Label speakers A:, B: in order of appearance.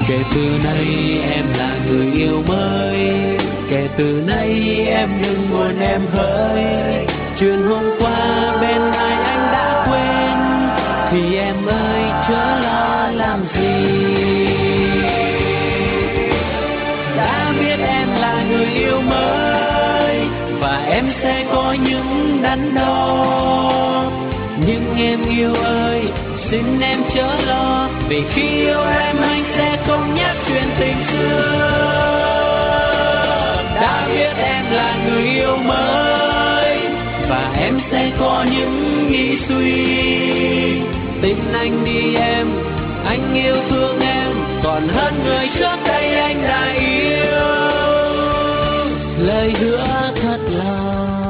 A: Kể từ nay em là người yêu mới, kể từ nay em đừng buồn em hỡi. Chuyện hôm qua bên ai anh đã quên, thì em ơi chớ lo làm gì. Đã biết em là người yêu mới và em sẽ có những đắn đo, nhưng em yêu ơi xin em chớ lo, vì khi yêu em anh sẽ không nhắc chuyện tình xưa. Đã biết em là người yêu mới và em sẽ có những nghĩ suy. Tin anh đi em, anh yêu thương em còn hơn người trước đây anh đã yêu. Lời hứa thật lòng